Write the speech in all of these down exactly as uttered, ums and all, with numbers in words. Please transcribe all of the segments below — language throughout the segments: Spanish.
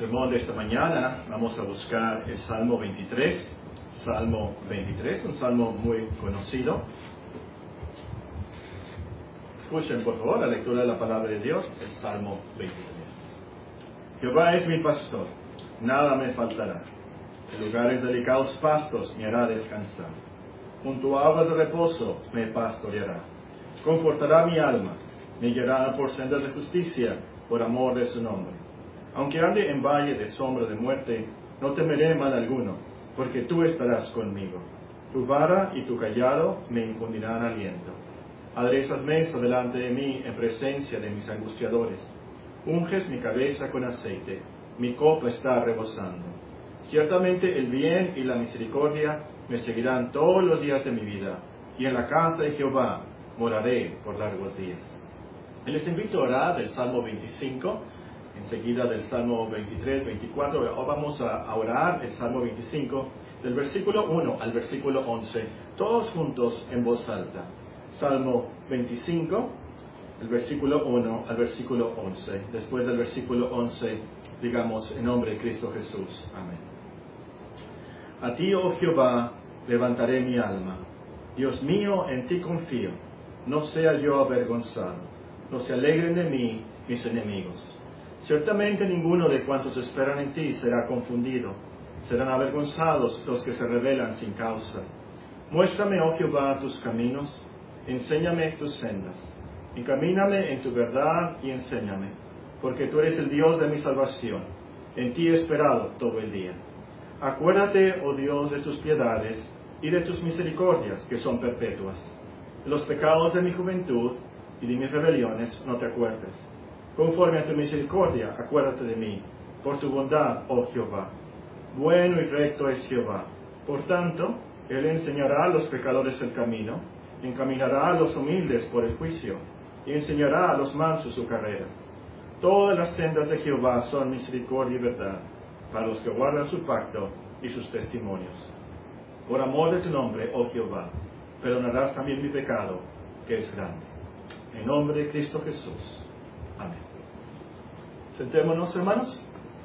sermón de esta mañana vamos a buscar el Salmo veintitrés, Salmo veintitrés, un salmo muy conocido. Escuchen por favor la lectura de la palabra de Dios, el Salmo veintitrés. Jehová es mi pastor, nada me faltará. En lugares delicados pastos me hará descansar. Junto a aguas de reposo me pastoreará. Confortará mi alma, me guiará por sendas de justicia, por amor de su nombre. Aunque ande en valle de sombra de muerte, no temeré mal alguno, porque tú estarás conmigo. Tu vara y tu cayado me infundirán aliento. Aderezas mesa delante de mí en presencia de mis angustiadores. Unges mi cabeza con aceite, mi copa está rebosando. Ciertamente el bien y la misericordia me seguirán todos los días de mi vida, y en la casa de Jehová moraré por largos días. Y les invito a orar del Salmo veinticinco, enseguida del Salmo veintitrés, veinticuatro. Ahora vamos a orar el Salmo veinticinco, del versículo uno al versículo once, todos juntos en voz alta. Salmo veinticinco, el versículo uno al versículo once. Después del versículo once, digamos, en nombre de Cristo Jesús. Amén. A ti, oh Jehová, levantaré mi alma. Dios mío, en ti confío. No sea yo avergonzado. No se alegren de mí mis enemigos. Ciertamente ninguno de cuantos esperan en ti será confundido. Serán avergonzados los que se rebelan sin causa. Muéstrame, oh Jehová, tus caminos. Enséñame tus sendas. Encamíname en tu verdad y enséñame. Porque tú eres el Dios de mi salvación. En ti he esperado todo el día. Acuérdate, oh Dios, de tus piedades y de tus misericordias, que son perpetuas. De los pecados de mi juventud y de mis rebeliones no te acuerdes. Conforme a tu misericordia, acuérdate de mí, por tu bondad, oh Jehová. Bueno y recto es Jehová. Por tanto, Él enseñará a los pecadores el camino, encaminará a los humildes por el juicio, y enseñará a los mansos su carrera. Todas las sendas de Jehová son misericordia y verdad, para los que guardan su pacto y sus testimonios. Por amor de tu nombre, oh Jehová, perdonarás también mi pecado, que es grande. En nombre de Cristo Jesús. Amén. Sentémonos, hermanos.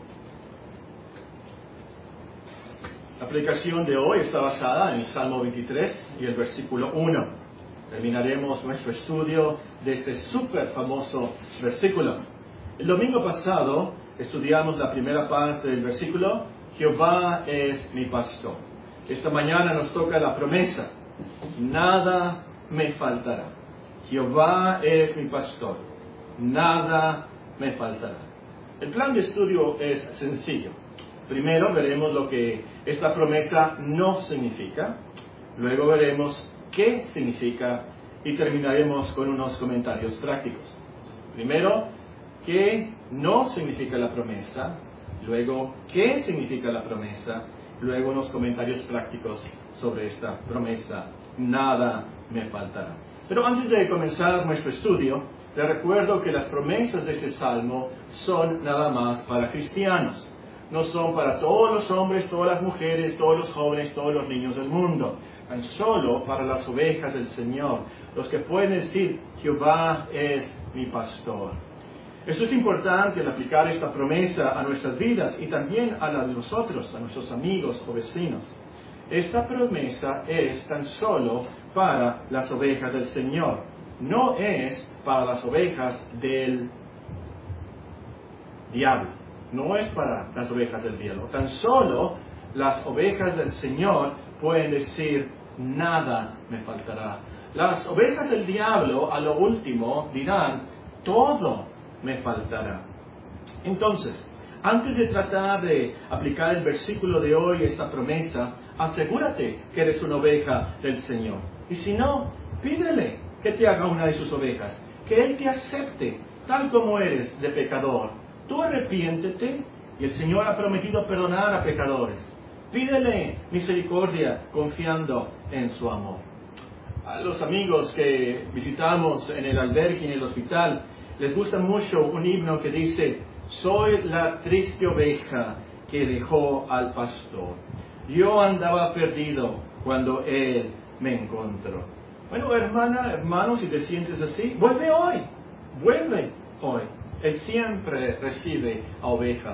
La aplicación de hoy está basada en el Salmo veintitrés y el versículo uno. Terminaremos nuestro estudio de este súper famoso versículo. El domingo pasado estudiamos la primera parte del versículo, Jehová es mi pastor. Esta mañana nos toca la promesa, nada me faltará. Jehová es mi pastor, nada me faltará. El plan de estudio es sencillo. Primero veremos lo que esta promesa no significa, luego veremos qué significa y terminaremos con unos comentarios prácticos. Primero, qué no significa la promesa, luego qué significa la promesa, luego unos comentarios prácticos sobre esta promesa, nada me faltará. Pero antes de comenzar nuestro estudio, les recuerdo que las promesas de este salmo son nada más para cristianos. No son para todos los hombres, todas las mujeres, todos los jóvenes, todos los niños del mundo. Tan solo para las ovejas del Señor, los que pueden decir, Jehová es mi pastor. Esto es importante al aplicar esta promesa a nuestras vidas y también a la de nosotros, a nuestros amigos o vecinos. Esta promesa es tan solo para las ovejas del Señor, no es para las ovejas del diablo, no es para las ovejas del diablo. Tan solo las ovejas del Señor pueden decir, nada me faltará. Las ovejas del diablo, a lo último, dirán, todo me faltará. Entonces, antes de tratar de aplicar el versículo de hoy, esta promesa, asegúrate que eres una oveja del Señor. Y si no, pídele que te haga una de sus ovejas, que Él te acepte tal como eres de pecador. Tú arrepiéntete y el Señor ha prometido perdonar a pecadores. Pídele misericordia confiando en su amor. A los amigos que visitamos en el albergue y en el hospital, les gusta mucho un himno que dice, soy la triste oveja que dejó al pastor. Yo andaba perdido cuando Él me encontró. Bueno, hermana, hermano, si te sientes así, vuelve hoy, vuelve hoy. Él siempre recibe a ovejas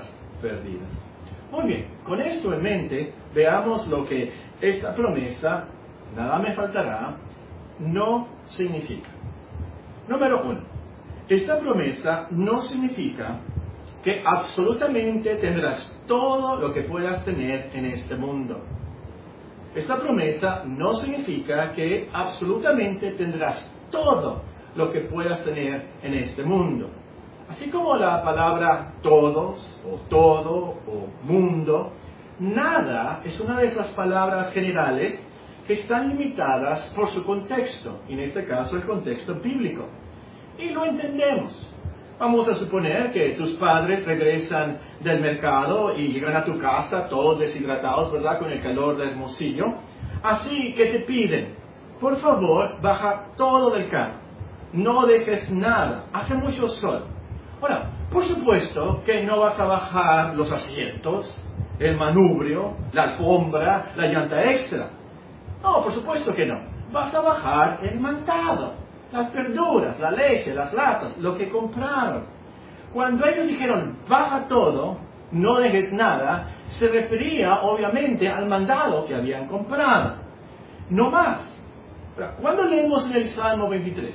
perdidas. Muy bien, con esto en mente, veamos lo que esta promesa, nada me faltará, no significa. Número uno, esta promesa no significa que absolutamente tendrás todo lo que puedas tener en este mundo. Esta promesa no significa que absolutamente tendrás todo lo que puedas tener en este mundo. Así como la palabra todos, o todo, o mundo, nada es una de esas palabras generales que están limitadas por su contexto, y en este caso el contexto bíblico. Y lo entendemos. Vamos a suponer que tus padres regresan del mercado y llegan a tu casa todos deshidratados, ¿verdad?, con el calor del Hermosillo. Así que te piden, por favor, baja todo del carro. No dejes nada. Hace mucho sol. Ahora, por supuesto que no vas a bajar los asientos, el manubrio, la alfombra, la llanta extra. No, por supuesto que no. Vas a bajar el mantado, las verduras, la leche, las latas, lo que compraron. Cuando ellos dijeron, baja todo, no dejes nada, se refería obviamente al mandado que habían comprado. No más. Cuando leemos en el Salmo veintitrés,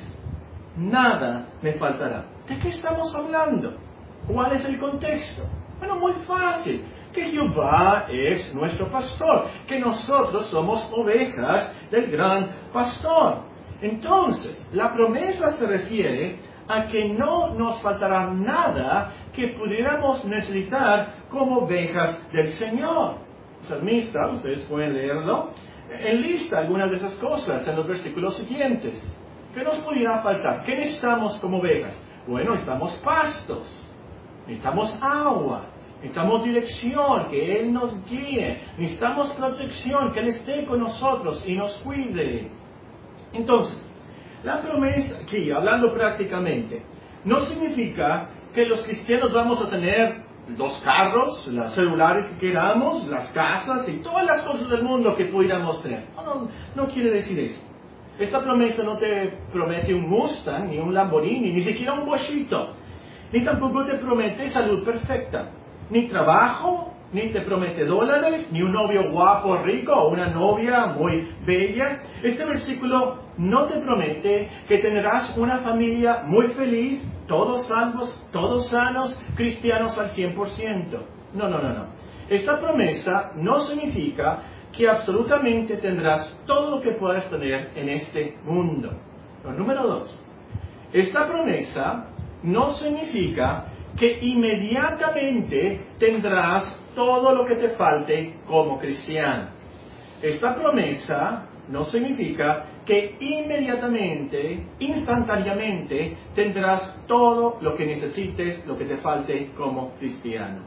nada me faltará. ¿De qué estamos hablando? ¿Cuál es el contexto? Bueno, muy fácil. Que Jehová es nuestro pastor, que nosotros somos ovejas del gran pastor. Entonces, la promesa se refiere a que no nos faltará nada que pudiéramos necesitar como ovejas del Señor. El salmista, ustedes pueden leerlo, enlista algunas de esas cosas en los versículos siguientes. ¿Qué nos pudiera faltar? ¿Qué necesitamos como ovejas? Bueno, necesitamos pastos, necesitamos agua, necesitamos dirección, que Él nos guíe, necesitamos protección, que Él esté con nosotros y nos cuide. Entonces, la promesa aquí, hablando prácticamente, no significa que los cristianos vamos a tener los carros, los celulares que queramos, las casas y todas las cosas del mundo que pudiéramos tener. No, no, no quiere decir eso. Esta promesa no te promete un Mustang, ni un Lamborghini, ni siquiera un bochito. Ni tampoco te promete salud perfecta. Ni trabajo, ni te promete dólares, ni un novio guapo, rico, o una novia muy bella. Este versículo no te promete que tendrás una familia muy feliz, todos salvos, todos sanos, cristianos al cien por ciento. No, no, no, no. Esta promesa no significa que absolutamente tendrás todo lo que puedas tener en este mundo. Pero, número dos, esta promesa no significa que inmediatamente tendrás todo lo que te falte como cristiano. Esta promesa no significa que inmediatamente, instantáneamente, tendrás todo lo que necesites, lo que te falte como cristiano.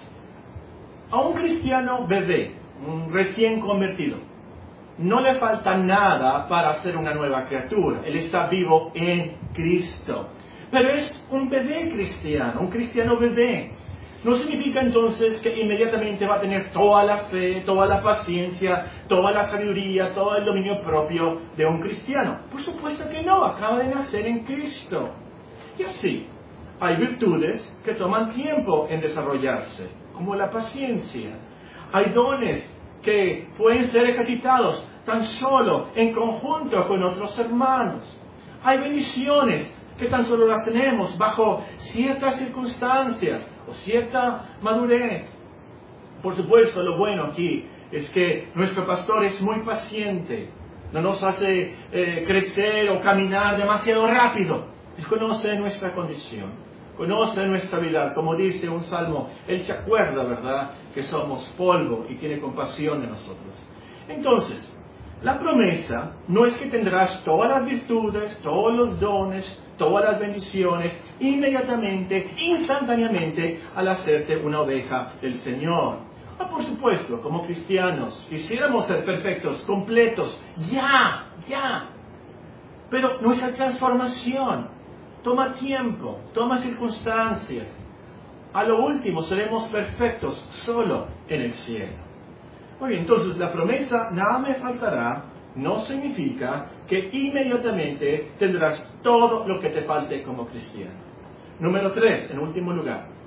A un cristiano bebé, un recién convertido, no le falta nada para ser una nueva criatura. Él está vivo en Cristo. Pero es un bebé cristiano, un cristiano bebé. No significa entonces que inmediatamente va a tener toda la fe, toda la paciencia, toda la sabiduría, todo el dominio propio de un cristiano. Por supuesto que no, acaba de nacer en Cristo. Y así, hay virtudes que toman tiempo en desarrollarse, como la paciencia. Hay dones que pueden ser ejercitados tan solo en conjunto con otros hermanos. Hay bendiciones que tan solo las tenemos bajo ciertas circunstancias o cierta madurez. Por supuesto, lo bueno aquí es que nuestro pastor es muy paciente. No nos hace eh, crecer o caminar demasiado rápido. Él conoce nuestra condición, conoce nuestra vida. Como dice un salmo, Él se acuerda, ¿verdad?, que somos polvo y tiene compasión de nosotros. Entonces, la promesa no es que tendrás todas las virtudes, todos los dones, todas las bendiciones, inmediatamente, instantáneamente, al hacerte una oveja del Señor. Ah, por supuesto, como cristianos, quisiéramos ser perfectos, completos, ya, ya. Pero nuestra transformación toma tiempo, toma circunstancias. A lo último seremos perfectos solo en el cielo. Muy bien, entonces la promesa, nada me faltará, no significa que inmediatamente tendrás todo lo que te falte como cristiano. Número tres, en último lugar,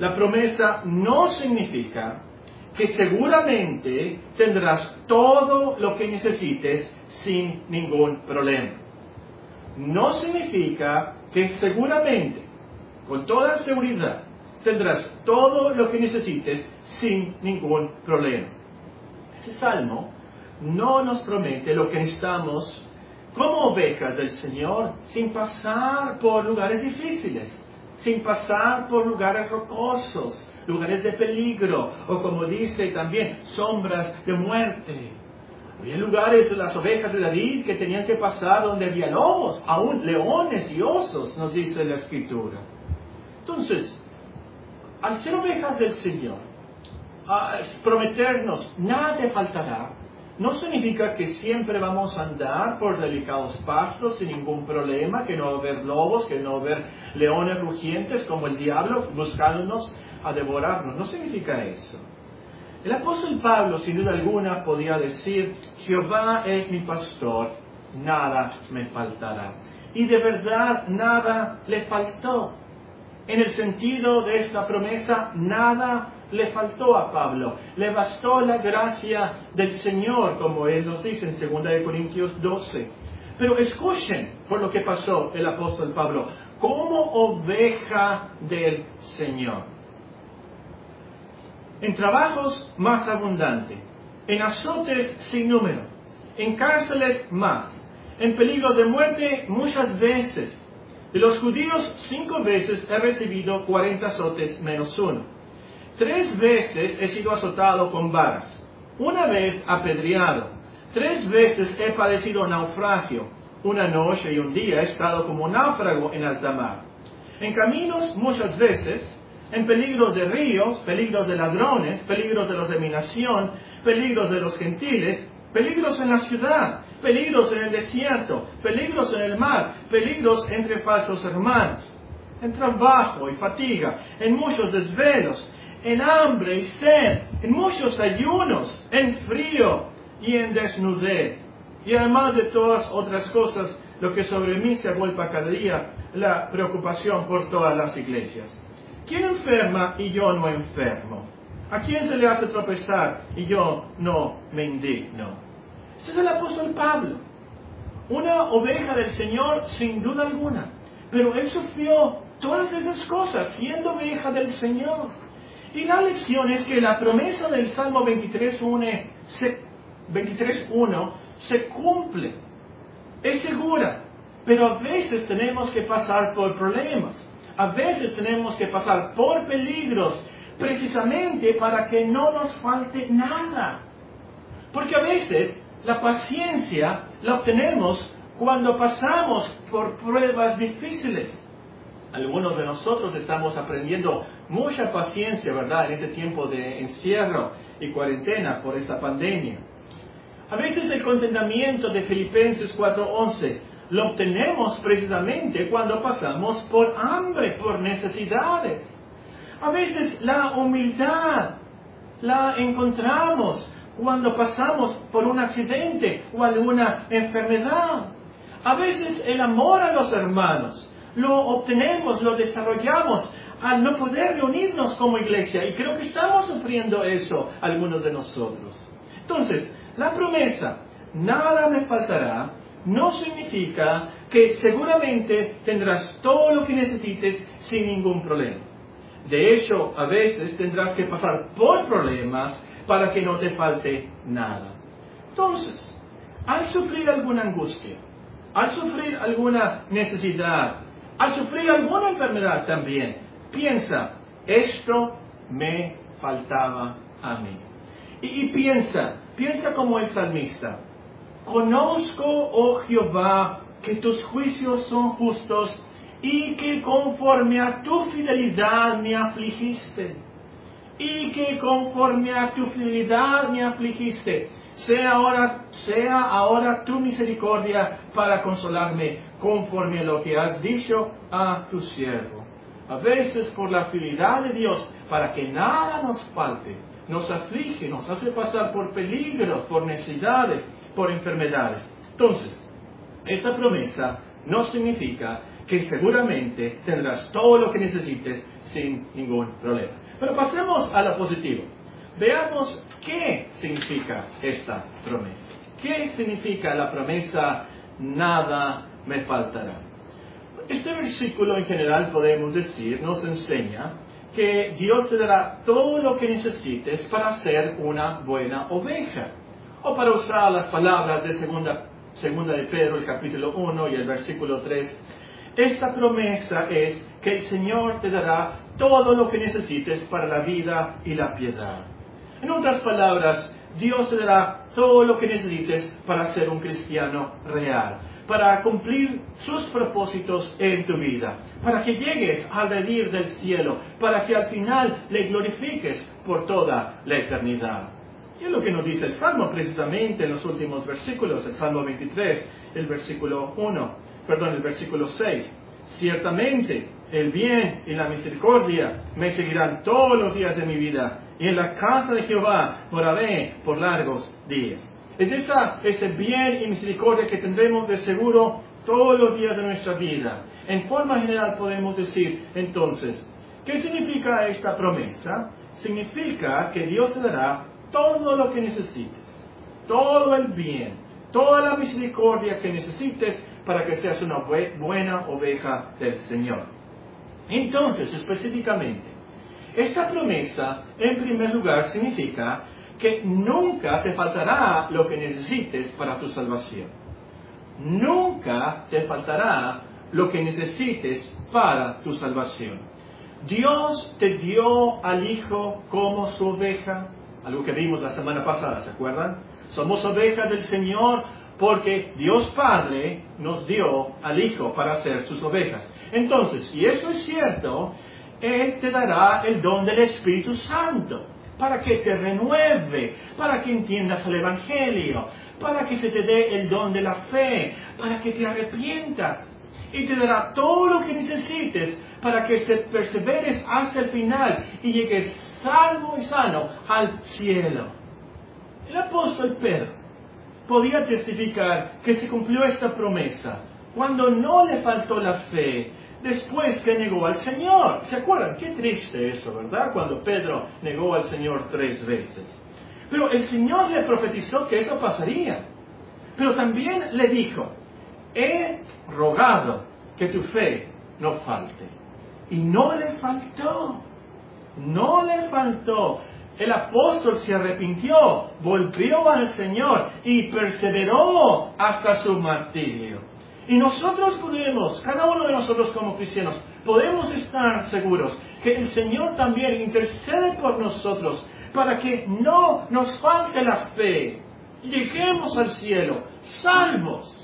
la promesa no significa que seguramente tendrás todo lo que necesites sin ningún problema. No significa que seguramente, con toda seguridad, tendrás todo lo que necesites sin ningún problema. Este salmo no nos promete lo que necesitamos como ovejas del Señor sin pasar por lugares difíciles, sin pasar por lugares rocosos, lugares de peligro, o como dice también, sombras de muerte. Había lugares de las ovejas de David que tenían que pasar donde había lobos, aún leones y osos, nos dice la Escritura. Entonces, al ser ovejas del Señor, a prometernos nada te faltará, no significa que siempre vamos a andar por delicados pastos sin ningún problema, que no va a haber lobos, que no va a haber leones rugientes como el diablo buscándonos a devorarnos. No significa eso. El apóstol Pablo, sin duda alguna, podía decir, Jehová es mi pastor, nada me faltará. Y de verdad nada le faltó. En el sentido de esta promesa, nada le faltó a Pablo. Le bastó la gracia del Señor, como él nos dice en segunda de Corintios doce. Pero escuchen por lo que pasó el apóstol Pablo, como oveja del Señor. En trabajos más abundante, en azotes sin número, en cárceles más, en peligros de muerte muchas veces. De los judíos, cinco veces he recibido cuarenta azotes menos uno. Tres veces he sido azotado con varas. Una vez apedreado. Tres veces he padecido naufragio. Una noche y un día he estado como náufrago en alta mar. En caminos muchas veces, en peligros de ríos, peligros de ladrones, peligros de los de mi nación, peligros de los gentiles, peligros en la ciudad, peligros en el desierto, peligros en el mar, peligros entre falsos hermanos, en trabajo y fatiga, en muchos desvelos, en hambre y sed, en muchos ayunos, en frío y en desnudez. Y además de todas otras cosas, lo que sobre mí se vuelve cada día la preocupación por todas las iglesias. ¿Quién enferma y yo no enfermo? ¿A quién se le hace tropezar y yo no me indigno? Este es el apóstol Pablo, una oveja del Señor sin duda alguna, pero él sufrió todas esas cosas siendo oveja del Señor. Y la lección es que la promesa del Salmo veintitrés uno se cumple, es segura, pero a veces tenemos que pasar por problemas, a veces tenemos que pasar por peligros, precisamente para que no nos falte nada. Porque a veces la paciencia la obtenemos cuando pasamos por pruebas difíciles. Algunos de nosotros estamos aprendiendo mucha paciencia, ¿verdad?, en este tiempo de encierro y cuarentena por esta pandemia. A veces el contentamiento de Filipenses cuatro once lo obtenemos precisamente cuando pasamos por hambre, por necesidades. A veces la humildad la encontramos cuando pasamos por un accidente o alguna enfermedad. A veces el amor a los hermanos lo obtenemos, lo desarrollamos al no poder reunirnos como iglesia. Y creo que estamos sufriendo eso algunos de nosotros. Entonces, la promesa, nada me faltará, no significa que seguramente tendrás todo lo que necesites sin ningún problema. De hecho, a veces tendrás que pasar por problemas para que no te falte nada. Entonces, al sufrir alguna angustia, al sufrir alguna necesidad, al sufrir alguna enfermedad también, piensa, esto me faltaba a mí. Y, y piensa, piensa como el salmista, conozco, oh Jehová, que tus juicios son justos y que conforme a tu fidelidad me afligiste. Y que conforme a tu fidelidad me afligiste. Sea ahora, sea ahora tu misericordia para consolarme, conforme a lo que has dicho a tu siervo. A veces por la fidelidad de Dios, para que nada nos falte, nos aflige, nos hace pasar por peligros, por necesidades, por enfermedades. Entonces, esta promesa no significa que seguramente tendrás todo lo que necesites sin ningún problema. Pero pasemos a lo positivo. Veamos qué significa esta promesa. ¿Qué significa la promesa nada me faltará? Este versículo en general podemos decir, nos enseña que Dios te dará todo lo que necesites para ser una buena oveja. O para usar las palabras de segunda, segunda de Pedro, el capítulo uno y el versículo tres, esta promesa es que el Señor te dará todo lo que necesites para la vida y la piedad. En otras palabras, Dios te dará todo lo que necesites para ser un cristiano real, para cumplir sus propósitos en tu vida, para que llegues al redil del cielo, para que al final le glorifiques por toda la eternidad. Y es lo que nos dice el Salmo precisamente en los últimos versículos, el Salmo veintitrés, el versículo uno, perdón, el versículo seis. Ciertamente el bien y la misericordia me seguirán todos los días de mi vida, y en la casa de Jehová moraré por largos días. Es esa, ese bien y misericordia que tendremos de seguro todos los días de nuestra vida. En forma general podemos decir, entonces, ¿qué significa esta promesa? Significa que Dios te dará todo lo que necesites, todo el bien, toda la misericordia que necesites para que seas una buena oveja del Señor. Entonces, específicamente, esta promesa, en primer lugar, significa que nunca te faltará lo que necesites para tu salvación. Nunca te faltará lo que necesites para tu salvación. Dios te dio al Hijo como su oveja, algo que vimos la semana pasada, ¿se acuerdan? Somos ovejas del Señor porque Dios Padre nos dio al Hijo para ser sus ovejas. Entonces, si eso es cierto, Él te dará el don del Espíritu Santo, para que te renueve, para que entiendas el Evangelio, para que se te dé el don de la fe, para que te arrepientas. Y te dará todo lo que necesites para que perseveres hasta el final y llegues salvo y sano al cielo. El apóstol Pedro podía testificar que se cumplió esta promesa cuando no le faltó la fe, después que negó al Señor. ¿Se acuerdan? Qué triste eso, ¿verdad? Cuando Pedro negó al Señor tres veces. Pero el Señor le profetizó que eso pasaría. Pero también le dijo, he rogado que tu fe no falte. Y no le faltó. No le faltó. El apóstol se arrepintió, volvió al Señor y perseveró hasta su martirio. Y nosotros podemos, cada uno de nosotros como cristianos, podemos estar seguros que el Señor también intercede por nosotros para que no nos falte la fe. Lleguemos al cielo, salvos.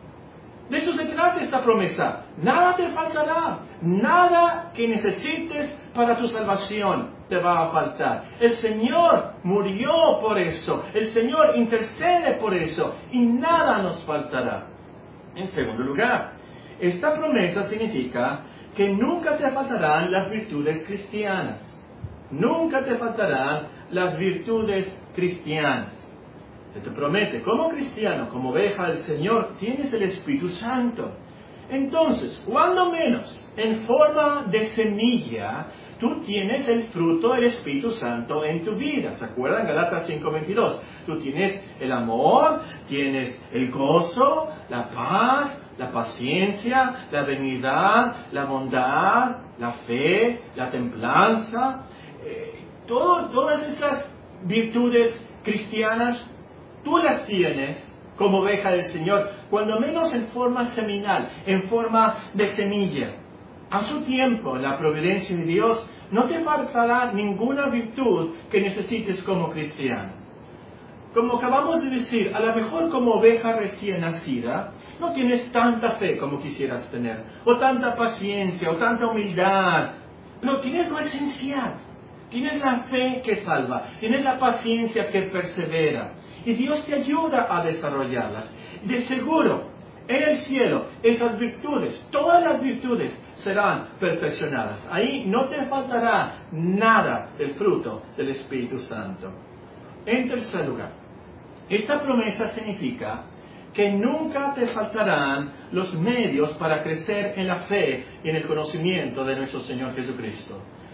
De eso se trata esta promesa. Nada te faltará. Nada que necesites para tu salvación te va a faltar. El Señor murió por eso. El Señor intercede por eso. Y nada nos faltará. En segundo lugar, esta promesa significa que nunca te faltarán las virtudes cristianas. Nunca te faltarán las virtudes cristianas. Se te promete, como cristiano, como oveja del Señor, tienes el Espíritu Santo. Entonces, cuando menos, en forma de semilla, tú tienes el fruto del Espíritu Santo en tu vida. ¿Se acuerdan? Galatas cinco veintidós. Tú tienes el amor, tienes el gozo, la paz, la paciencia, la benignidad, la bondad, la fe, la templanza. Eh, todo, todas esas virtudes cristianas, tú las tienes como oveja del Señor, cuando menos en forma seminal, en forma de semilla. A su tiempo, en la providencia de Dios, no te faltará ninguna virtud que necesites como cristiano. Como acabamos de decir, a lo mejor como oveja recién nacida, no tienes tanta fe como quisieras tener, o tanta paciencia, o tanta humildad, pero tienes lo esencial. Tienes la fe que salva, tienes la paciencia que persevera, y Dios te ayuda a desarrollarlas. De seguro, en el cielo, esas virtudes, todas las virtudes serán perfeccionadas. Ahí no te faltará nada del fruto del Espíritu Santo. En tercer lugar, esta promesa significa que nunca te faltarán los medios para crecer en la fe y en el conocimiento de nuestro Señor Jesucristo.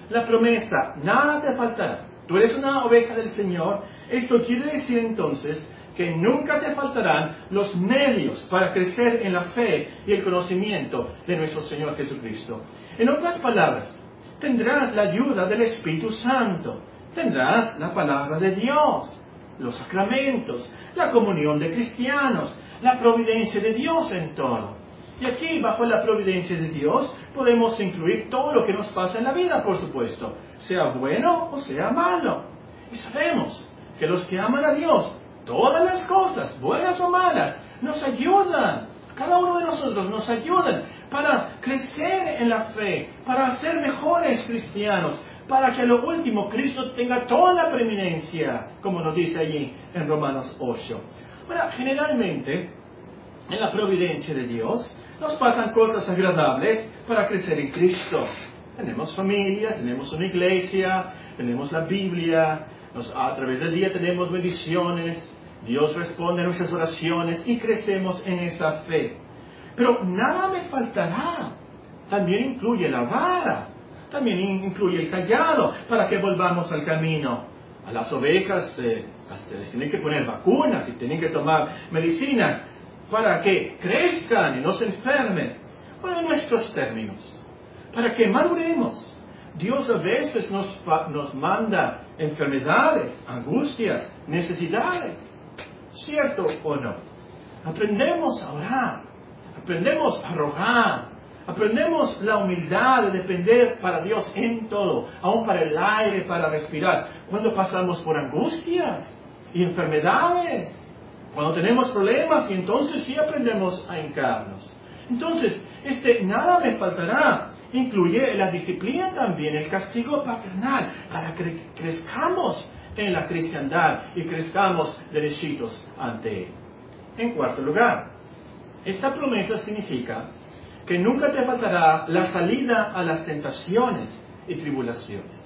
la promesa, nada te faltará. Tú eres una oveja del Señor. Esto quiere decir entonces que nunca te faltarán los medios para crecer en la fe y el conocimiento de nuestro Señor Jesucristo. En otras palabras, tendrás la ayuda del Espíritu Santo, tendrás la palabra de Dios, los sacramentos, la comunión de cristianos, la providencia de Dios en todo. Y aquí, bajo la providencia de Dios, podemos incluir todo lo que nos pasa en la vida, por supuesto, sea bueno o sea malo. Y sabemos que los que aman a Dios, todas las cosas, buenas o malas, nos ayudan. Cada uno de nosotros nos ayudan para crecer en la fe, para ser mejores cristianos, para que a lo último Cristo tenga toda la preeminencia, como nos dice allí en Romanos ocho. Bueno, generalmente, en la providencia de Dios, nos pasan cosas agradables para crecer en Cristo. Tenemos familias, tenemos una iglesia, tenemos la Biblia, nos, a través del día tenemos bendiciones, Dios responde a nuestras oraciones y crecemos en esa fe. Pero nada me faltará. También incluye la vara, también incluye el cayado, para que volvamos al camino. A las ovejas eh, les tienen que poner vacunas y tienen que tomar medicinas para que crezcan y no se enfermen. Bueno, en nuestros términos, para que maduremos. Dios a veces nos, nos manda enfermedades, angustias, necesidades. ¿Cierto o no? Aprendemos a orar, aprendemos a rogar, aprendemos la humildad de depender para Dios en todo, aun para el aire, para respirar. Cuando pasamos por angustias y enfermedades, cuando tenemos problemas, y entonces sí aprendemos a hincarnos. Entonces, este nada me faltará incluye la disciplina también, el castigo paternal, para que crezcamos en la cristiandad y crezcamos derechitos ante Él. En cuarto lugar, esta promesa significa que nunca te faltará la salida a las tentaciones y tribulaciones.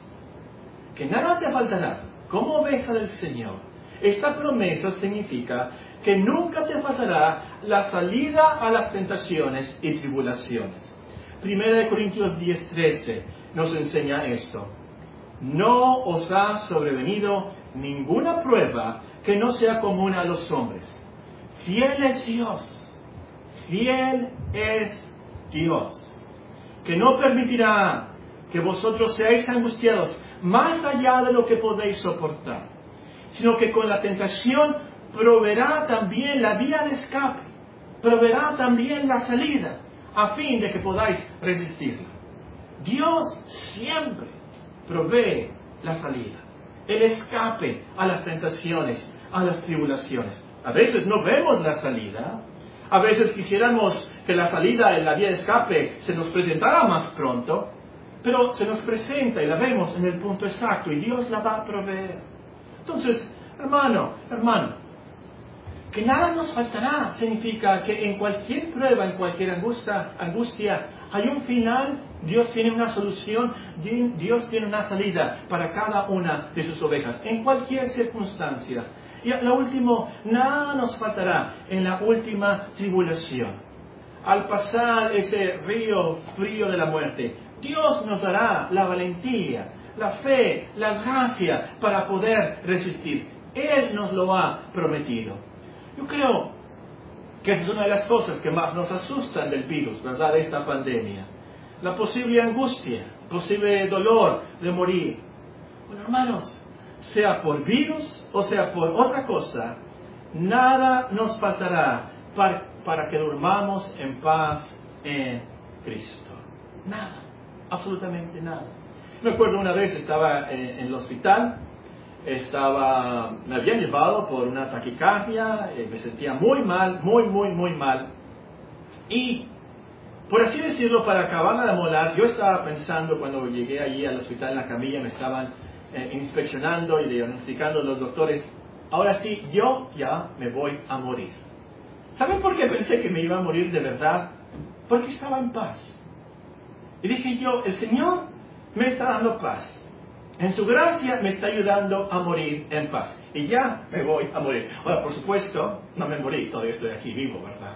Que nada te faltará como oveja del Señor. Esta promesa significa que nunca te faltará la salida a las tentaciones y tribulaciones. Primera de Corintios diez trece nos enseña esto. No os ha sobrevenido ninguna prueba que no sea común a los hombres. Fiel es Dios, fiel es Dios, que no permitirá que vosotros seáis angustiados más allá de lo que podéis soportar, sino que con la tentación proveerá también la vía de escape, proveerá también la salida, a fin de que podáis resistirla. Dios siempre provee la salida, el escape a las tentaciones, a las tribulaciones. A veces no vemos la salida, a veces quisiéramos que la salida en la vía de escape se nos presentara más pronto, pero se nos presenta y la vemos en el punto exacto y Dios la va a proveer. Entonces, hermano, hermano, que nada nos faltará significa que en cualquier prueba, en cualquier angustia, angustia, hay un final, Dios tiene una solución, Dios tiene una salida para cada una de sus ovejas, en cualquier circunstancia. Y lo último, nada nos faltará en la última tribulación. Al pasar ese río frío de la muerte, Dios nos dará la valentía, la fe, la gracia para poder resistir. Él nos lo ha prometido. Yo creo que esa es una de las cosas que más nos asustan del virus, ¿verdad? De esta pandemia. La posible angustia, posible dolor de morir. Bueno, hermanos, sea por virus o sea por otra cosa, nada nos faltará para, para que durmamos en paz en Cristo. Nada, absolutamente nada. Me acuerdo una vez estaba en, en el hospital, estaba, me habían llevado por una taquicardia, eh, me sentía muy mal, muy, muy, muy mal. Y, por así decirlo, para acabarla de amolar, yo estaba pensando cuando llegué allí al hospital en la camilla, me estaban eh, inspeccionando y diagnosticando los doctores, ahora sí, yo ya me voy a morir. ¿Saben por qué pensé que me iba a morir de verdad? Porque estaba en paz. Y dije yo, el Señor me está dando paz. En su gracia me está ayudando a morir en paz. Y ya me voy a morir. Ahora, por supuesto, no me morí, todavía estoy aquí vivo, ¿verdad?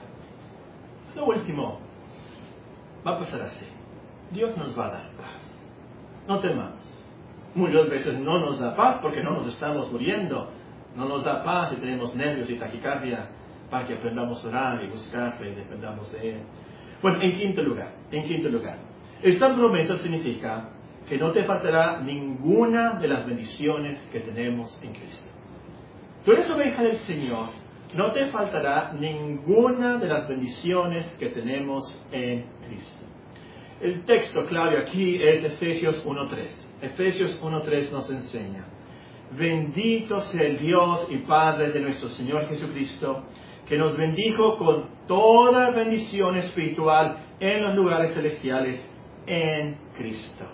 Lo último va a pasar así. Dios nos va a dar paz. no temamos. Muchas veces no nos da paz porque no nos estamos muriendo. No nos da paz y tenemos nervios y taquicardia para que aprendamos a orar y buscarle y dependamos de Él. Bueno, en quinto lugar, en quinto lugar, esta promesa significa que no te faltará ninguna de las bendiciones que tenemos en Cristo. Tú eres oveja del Señor, no te faltará ninguna de las bendiciones que tenemos en Cristo. El texto clave aquí es Efesios uno tres. Efesios uno tres nos enseña: bendito sea el Dios y Padre de nuestro Señor Jesucristo, que nos bendijo con toda bendición espiritual en los lugares celestiales en Cristo.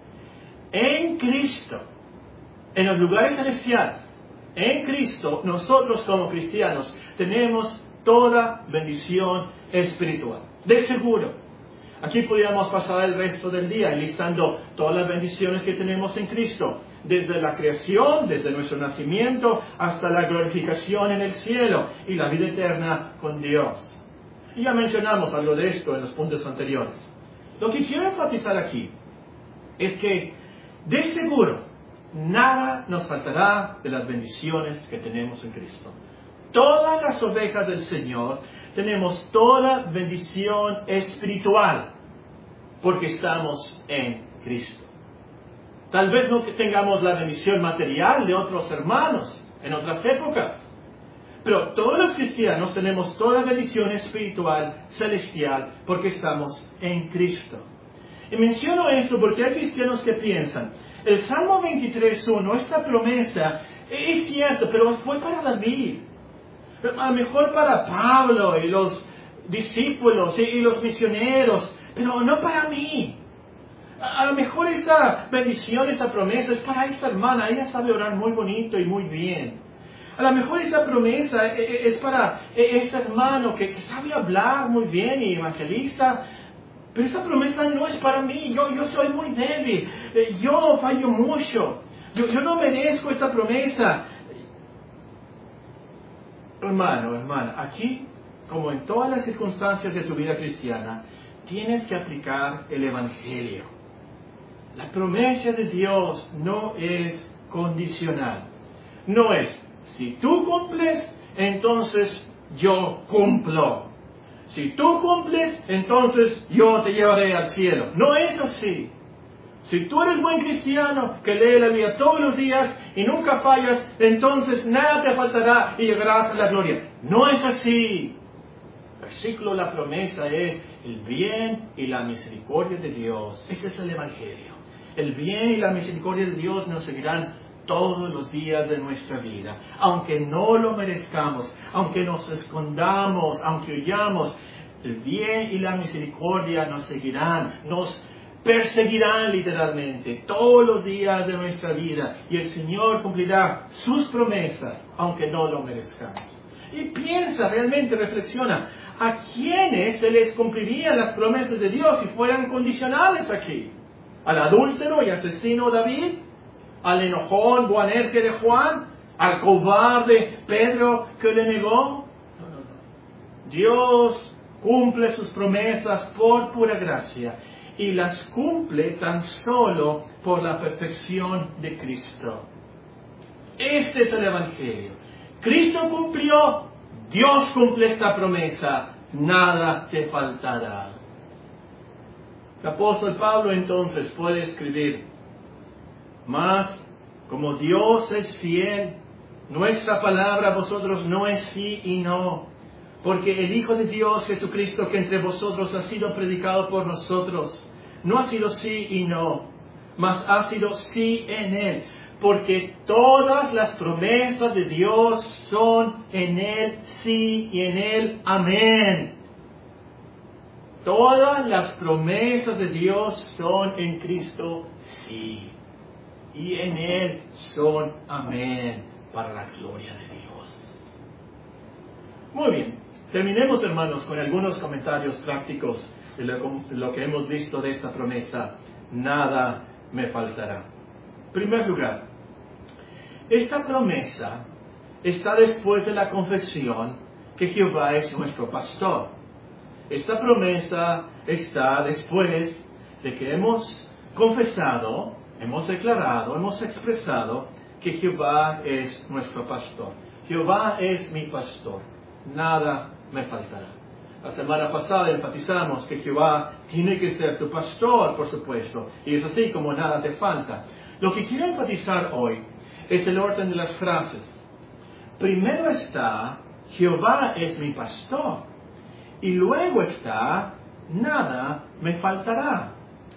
En Cristo, en los lugares celestiales, en Cristo, nosotros como cristianos tenemos toda bendición espiritual. De seguro. Aquí podríamos pasar el resto del día enlistando todas las bendiciones que tenemos en Cristo, desde la creación, desde nuestro nacimiento, hasta la glorificación en el cielo y la vida eterna con Dios. Y ya mencionamos algo de esto en los puntos anteriores. Lo que quiero enfatizar aquí es que, de seguro, nada nos faltará de las bendiciones que tenemos en Cristo. Todas las ovejas del Señor tenemos toda bendición espiritual porque estamos en Cristo. Tal vez no tengamos la bendición material de otros hermanos en otras épocas, pero todos los cristianos tenemos toda bendición espiritual celestial porque estamos en Cristo. Y menciono esto porque hay cristianos que piensan, el Salmo veintitrés uno, esta promesa, es cierto, pero fue para David. A lo mejor para Pablo y los discípulos y los misioneros, pero no para mí. A lo mejor esta bendición, esta promesa es para esta hermana, ella sabe orar muy bonito y muy bien. A lo mejor esta promesa es para este hermano que sabe hablar muy bien y evangelista, pero esta promesa no es para mí, yo, yo soy muy débil, yo fallo mucho, yo, yo no merezco esta promesa. Hermano, hermana, aquí, como en todas las circunstancias de tu vida cristiana, tienes que aplicar el Evangelio. La promesa de Dios no es condicional. No es, si tú cumples, entonces yo cumplo. Si tú cumples, entonces yo te llevaré al cielo. No es así. Si tú eres buen cristiano, que lee la Biblia todos los días y nunca fallas, entonces nada te faltará y llegarás a la gloria. No es así. El versículo, la promesa es el bien y la misericordia de Dios. Ese es el Evangelio. El bien y la misericordia de Dios nos seguirán todos los días de nuestra vida. Aunque no lo merezcamos, aunque nos escondamos, aunque huyamos, el bien y la misericordia nos seguirán, nos perseguirán literalmente todos los días de nuestra vida y el Señor cumplirá sus promesas aunque no lo merezcamos. Y piensa, realmente reflexiona, ¿a quiénes se les cumplirían las promesas de Dios si fueran condicionales aquí? ¿Al adúltero y asesino David? ¿Al enojón Boanerges de Juan? ¿Al cobarde Pedro que le negó? No, no, no. Dios cumple sus promesas por pura gracia y las cumple tan solo por la perfección de Cristo. Este es el Evangelio. Cristo cumplió, Dios cumple esta promesa, nada te faltará. El apóstol Pablo entonces puede escribir, mas como Dios es fiel, nuestra palabra a vosotros no es sí y no, porque el Hijo de Dios Jesucristo que entre vosotros ha sido predicado por nosotros, no ha sido sí y no, mas ha sido sí en Él, porque todas las promesas de Dios son en Él sí y en Él amén. Todas las promesas de Dios son en Cristo sí, y en Él son amén, para la gloria de Dios. Muy bien, terminemos, hermanos, con algunos comentarios prácticos de lo, de lo que hemos visto de esta promesa, nada me faltará. En primer lugar, esta promesa está después de la confesión que Jehová es nuestro pastor. Esta promesa está después de que hemos confesado hemos declarado, hemos expresado que Jehová es nuestro pastor. Jehová es mi pastor. Nada me faltará. La semana pasada enfatizamos que Jehová tiene que ser tu pastor, por supuesto. Y es así como nada te falta. Lo que quiero enfatizar hoy es el orden de las frases. Primero está, Jehová es mi pastor. Y luego está, nada me faltará.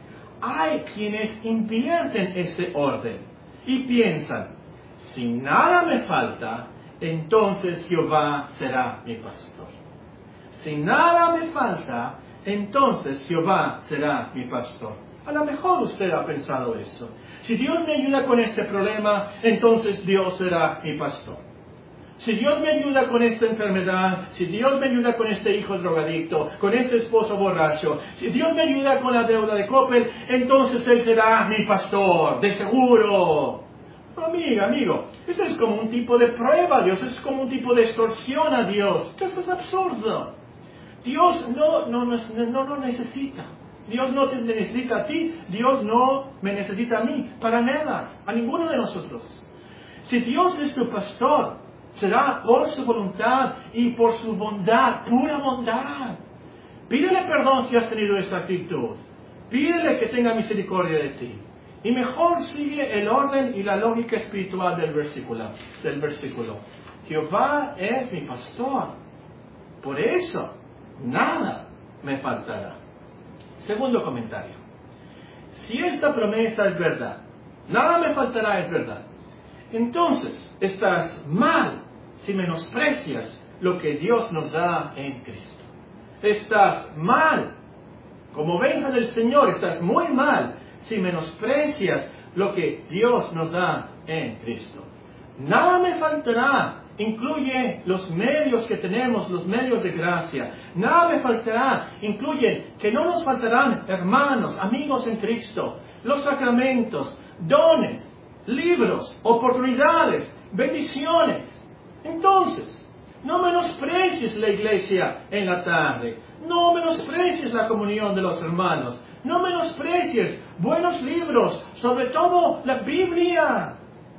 Hay quienes invierten ese orden y piensan, si nada me falta, entonces Jehová será mi pastor. Si nada me falta, entonces Jehová será mi pastor. A lo mejor usted ha pensado eso. Si Dios me ayuda con este problema, entonces Dios será mi pastor. Si Dios me ayuda con esta enfermedad, si Dios me ayuda con este hijo drogadicto, con este esposo borracho, si Dios me ayuda con la deuda de Coppel, entonces Él será mi pastor, de seguro. Amiga, amigo, eso es como un tipo de prueba a Dios, es como un tipo de extorsión a Dios. Eso es absurdo. Dios no, no, no, no lo necesita. Dios no te necesita a ti, Dios no me necesita a mí, para nada, a ninguno de nosotros. Si Dios es tu pastor, será por su voluntad y por su bondad, pura bondad. Pídele perdón si has tenido esa actitud. Pídele que tenga misericordia de ti. Y mejor sigue el orden y la lógica espiritual del versículo. Del versículo. Jehová es mi pastor. Por eso, nada me faltará. Segundo comentario. Si esta promesa es verdad, nada me faltará es verdad, entonces estás mal si menosprecias lo que Dios nos da en Cristo. Estás mal. Como oveja del Señor, estás muy mal si menosprecias lo que Dios nos da en Cristo. Nada me faltará. Incluye los medios que tenemos, los medios de gracia. Nada me faltará. Incluye que no nos faltarán hermanos, amigos en Cristo, los sacramentos, dones, libros, oportunidades, bendiciones. Entonces, no menosprecies la iglesia en la tarde. No menosprecies la comunión de los hermanos. No menosprecies buenos libros, sobre todo la Biblia.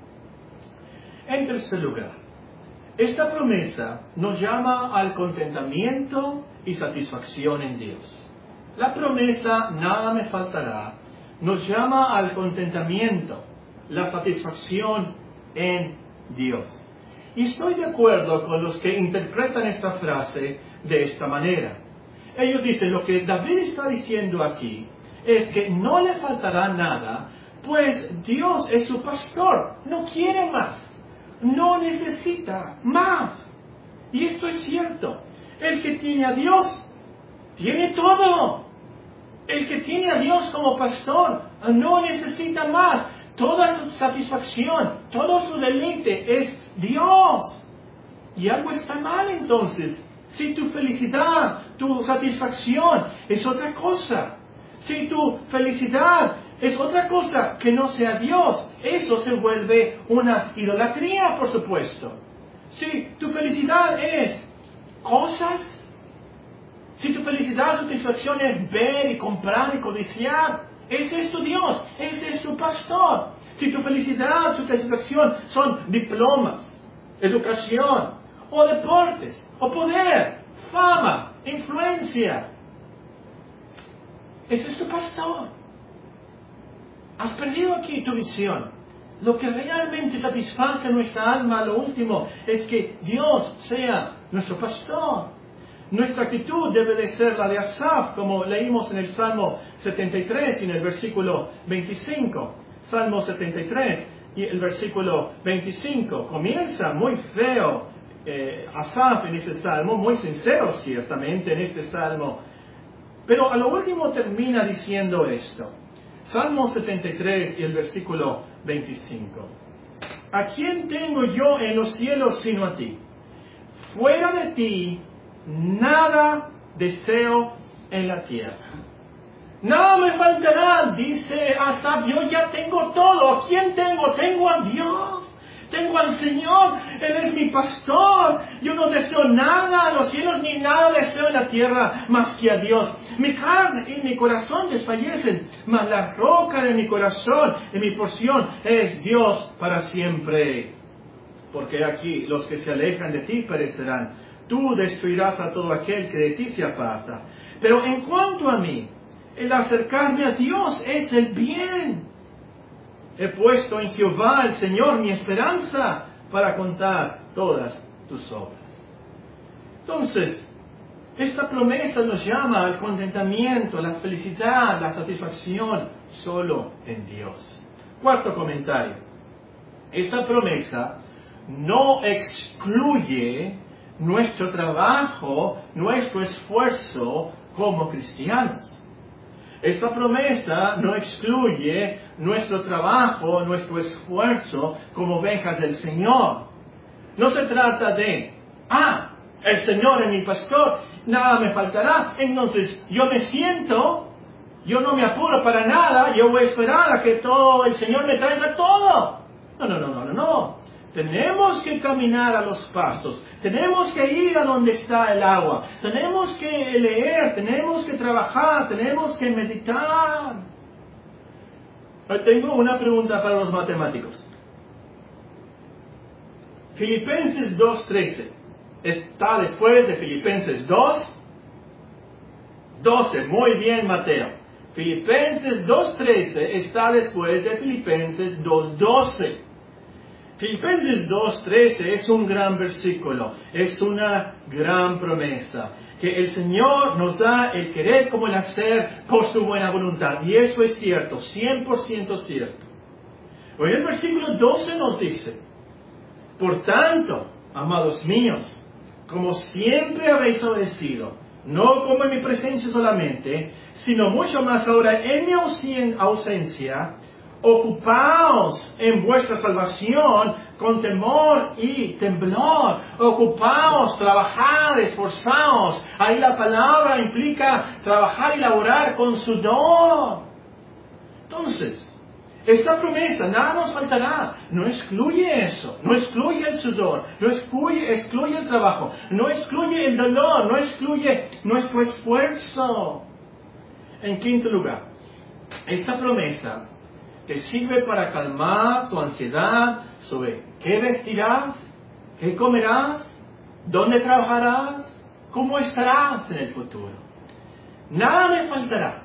En tercer lugar, esta promesa nos llama al contentamiento y satisfacción en Dios. La promesa, nada me faltará, nos llama al contentamiento, la satisfacción en Dios. Y estoy de acuerdo con los que interpretan esta frase de esta manera. Ellos dicen, lo que David está diciendo aquí es que no le faltará nada, pues Dios es su pastor, no quiere más. No necesita más. Y esto es cierto. El que tiene a Dios, tiene todo. El que tiene a Dios como pastor, no necesita más. Toda su satisfacción, todo su deleite es Dios. Y algo está mal entonces. Si tu felicidad, tu satisfacción es otra cosa. Si tu felicidad es otra cosa que no sea Dios, eso se vuelve una idolatría, por supuesto. Si tu felicidad es cosas, si tu felicidad, tu satisfacción es ver y comprar y codiciar, ese es tu Dios, ese es tu pastor. Si tu felicidad, tu satisfacción son diplomas, educación, o deportes, o poder, fama, influencia, ese es tu pastor. Has perdido aquí tu visión. Lo que realmente satisface nuestra alma, lo último, es que Dios sea nuestro pastor. Nuestra actitud debe de ser la de Asaf, como leímos en el Salmo setenta y tres y en el versículo veinticinco. Salmo setenta y tres y el versículo veinticinco. Comienza muy feo eh, Asaf en este salmo, muy sincero ciertamente en este salmo. Pero a lo último termina diciendo esto. Salmo setenta y tres y el versículo veinticinco. ¿A quién tengo yo en los cielos sino a ti? Fuera de ti, nada deseo en la tierra. Nada me faltará, dice Asaf, yo ya tengo todo. ¿A quién tengo? Tengo a Dios. Tengo al Señor, Él es mi pastor. Yo no deseo nada en los cielos ni nada deseo en la tierra más que a Dios. Mi carne y mi corazón desfallecen, mas la roca de mi corazón y mi porción es Dios para siempre. Porque aquí los que se alejan de ti perecerán. Tú destruirás a todo aquel que de ti se aparta. Pero en cuanto a mí, el acercarme a Dios es el bien. He puesto en Jehová el Señor mi esperanza para contar todas tus obras. Entonces, esta promesa nos llama al contentamiento, a la felicidad, la satisfacción solo en Dios. Cuarto comentario. Esta promesa no excluye nuestro trabajo, nuestro esfuerzo como cristianos. Esta promesa no excluye nuestro trabajo, nuestro esfuerzo como ovejas del Señor. No se trata de, ah, el Señor es mi pastor, nada me faltará, entonces yo me siento, yo no me apuro para nada, yo voy a esperar a que todo el Señor me traiga todo. No, no, no, no, no, no. Tenemos que caminar a los pastos, tenemos que ir a donde está el agua, tenemos que leer, tenemos que trabajar, tenemos que meditar. Tengo una pregunta para los matemáticos. Filipenses dos trece está después de Filipenses dos doce. Muy bien, Mateo. Filipenses dos trece está después de Filipenses dos doce. Filipenses dos trece es un gran versículo, es una gran promesa, que el Señor nos da el querer como el hacer por su buena voluntad. Y eso es cierto, cien por ciento cierto. Hoy el versículo doce nos dice, por tanto, amados míos, como siempre habéis obedecido, no como en mi presencia solamente, sino mucho más ahora en mi ausencia, ocupaos en vuestra salvación con temor y temblor. Ocupaos, trabajad, esforzaos. Ahí la palabra implica trabajar y laborar con sudor. Entonces, esta promesa, nada nos faltará. No excluye eso, no excluye el sudor, no excluye, excluye el trabajo, no excluye el dolor, no excluye nuestro esfuerzo. En quinto lugar, esta promesa te sirve para calmar tu ansiedad sobre qué vestirás, qué comerás, dónde trabajarás, cómo estarás en el futuro. Nada me faltará.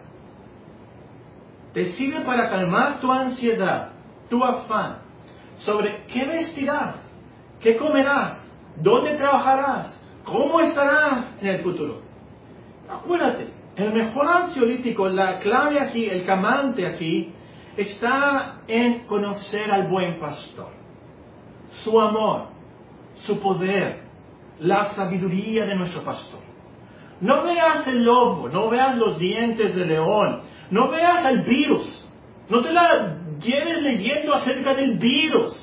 Te sirve para calmar tu ansiedad, tu afán sobre qué vestirás, qué comerás, dónde trabajarás, cómo estarás en el futuro. Acuérdate, el mejor ansiolítico, la clave aquí, el calmante aquí, está en conocer al buen pastor, su amor, su poder, la sabiduría de nuestro pastor. No veas el lobo, no veas los dientes del león, no veas el virus, no te la lleves leyendo acerca del virus.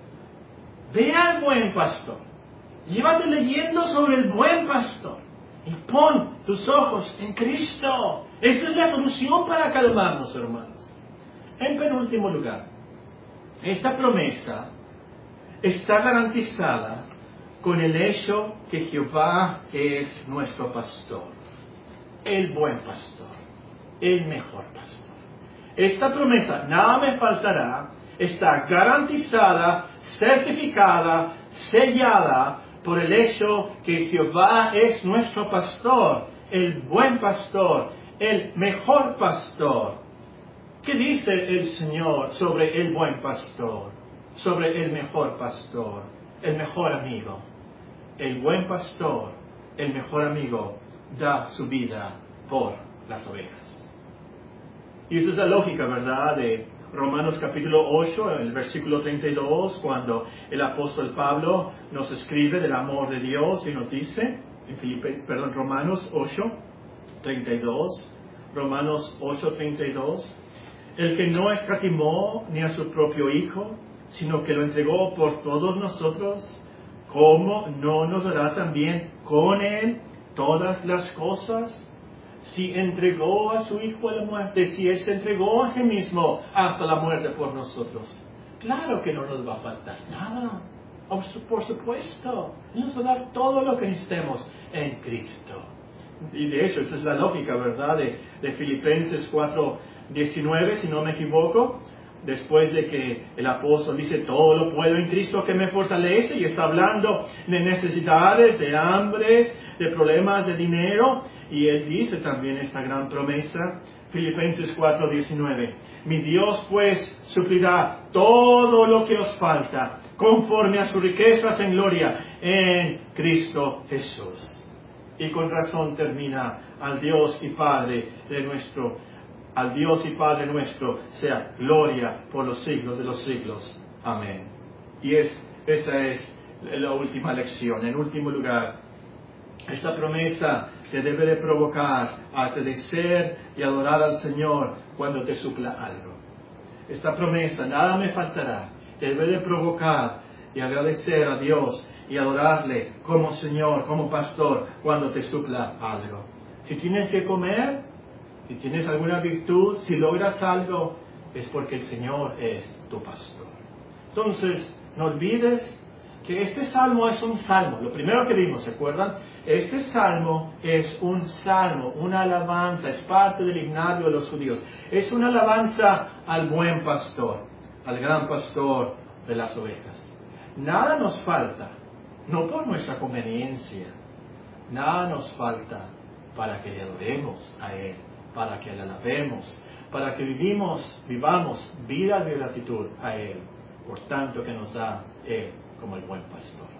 Ve al buen pastor, llévate leyendo sobre el buen pastor y pon tus ojos en Cristo. Esa es la solución para calmarnos, hermanos. En penúltimo lugar, esta promesa está garantizada con el hecho que Jehová es nuestro pastor, el buen pastor, el mejor pastor. Esta promesa, nada me faltará, está garantizada, certificada, sellada por el hecho que Jehová es nuestro pastor, el buen pastor, el mejor pastor. ¿Qué dice el Señor sobre el buen pastor? Sobre el mejor pastor, el mejor amigo. El buen pastor, el mejor amigo, da su vida por las ovejas. Y esa es la lógica, ¿verdad?, de Romanos capítulo ocho, el versículo treinta y dos, cuando el apóstol Pablo nos escribe del amor de Dios y nos dice, en Filipe, perdón, Romanos ocho, treinta y dos, Romanos ocho, treinta y dos, el que no escatimó ni a su propio Hijo, sino que lo entregó por todos nosotros, ¿cómo no nos dará también con Él todas las cosas? Si entregó a su Hijo a la muerte, si Él se entregó a sí mismo hasta la muerte por nosotros, Claro que no nos va a faltar nada. Por supuesto, Él nos va a dar todo lo que necesitemos en Cristo. Y de hecho, esa es la lógica, ¿verdad? De, de Filipenses cuatro diecinueve, si no me equivoco. Después de que el apóstol dice, todo lo puedo en Cristo que me fortalece, y está hablando de necesidades, de hambres, de problemas de dinero, y él dice también esta gran promesa, Filipenses cuatro diecinueve, mi Dios pues suplirá todo lo que os falta, conforme a sus riquezas en gloria, en Cristo Jesús. Y con razón termina, al Dios y Padre de nuestro Al Dios y Padre nuestro sea gloria por los siglos de los siglos. Amén. Y es, esa es la última lección. En último lugar, esta promesa te debe de provocar a agradecer y adorar al Señor cuando te supla algo. Esta promesa, nada me faltará, te debe de provocar y agradecer a Dios y adorarle como Señor, como pastor, cuando te supla algo. Si tienes que comer, si tienes alguna virtud, si logras algo, es porque el Señor es tu pastor. Entonces, no olvides que este salmo es un salmo. Lo primero que vimos, ¿se acuerdan? Este salmo es un salmo, una alabanza, es parte del himnario de los judíos. Es una alabanza al buen pastor, al gran pastor de las ovejas. Nada nos falta, no por nuestra conveniencia, nada nos falta para que le adoremos a Él, para que le alabemos, para que vivimos, vivamos vida de gratitud a Él, por tanto que nos da Él como el buen pastor.